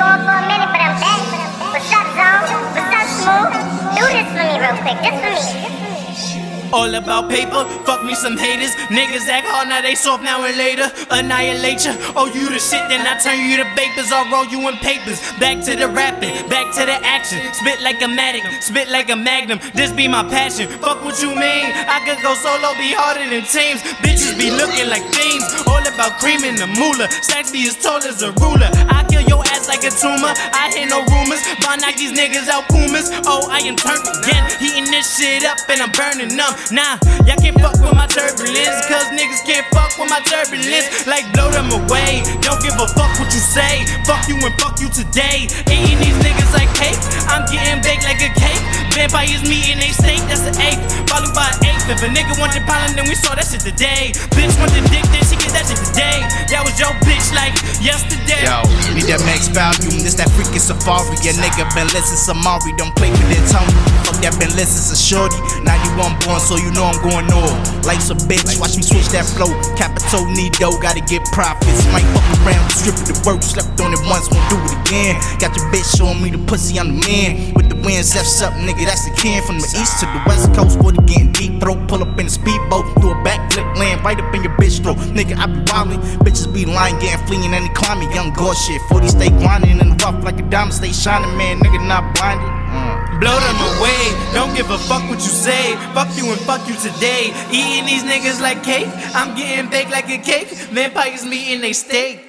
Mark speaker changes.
Speaker 1: off for a minute, but I'm back. What's up, Zone? What's up, Smooth? Do this for me real quick, just for me.
Speaker 2: All about paper, fuck me some haters. Niggas act hard, now they soft now and later. Annihilate ya, oh you the shit, then I turn you to vapors. I'll roll you in papers. Back to the rapping, back to the action. Spit like a matic, spit like a magnum. This be my passion, fuck what you mean. I could go solo, be harder than teams. Bitches be looking like fiends. All about cream in the moolah. Stacks be as tall as a ruler. I kill your ass like a tumor. I hear no rumors, but knock these niggas out pumas. Oh, I am turned again, heating this shit up and I'm burning them. Nah, y'all can't fuck with my turbulence, cause niggas can't fuck with my turbulence. Like blow them away, don't give a fuck what you say. Fuck you and fuck you today. Eating these niggas like cake, I'm getting baked like a cake. Vampires meeting they steak, that's an eighth. Followed by an eighth. If a nigga want the pollen, then we saw that shit today. Bitch want the dick, then she get that shit today. That was your bitch like yesterday.
Speaker 3: Yo, need that max volume, this that freaking safari. A nigga been listening Samari, don't play with that Tony. Fuck that been listening to Shorty. 91 born, so you know I'm going off. Life's a bitch, watch me switch that flow. Capital Nido, gotta get profits. Might fuck around, strip the work. Slept on it once, won't do it again. Got your bitch showing me the pussy, I'm the man. With the winds F's up, nigga, that's the can. From the east to the west coast, for the getting deep throat. Pull up in the speedboat, do a backflip, land right up in your bitch throat. Nigga, I be wildin', bitches be lying, getting fleeing, and they climbing. Young gore shit, 40 stay grinding in the rough like a diamond, stay shining, man. Nigga not blinded.
Speaker 2: Blow them away, don't give a fuck what you say. Fuck you and fuck you today. Eating these niggas like cake, I'm getting baked like a cake. Vampires meeting they steak.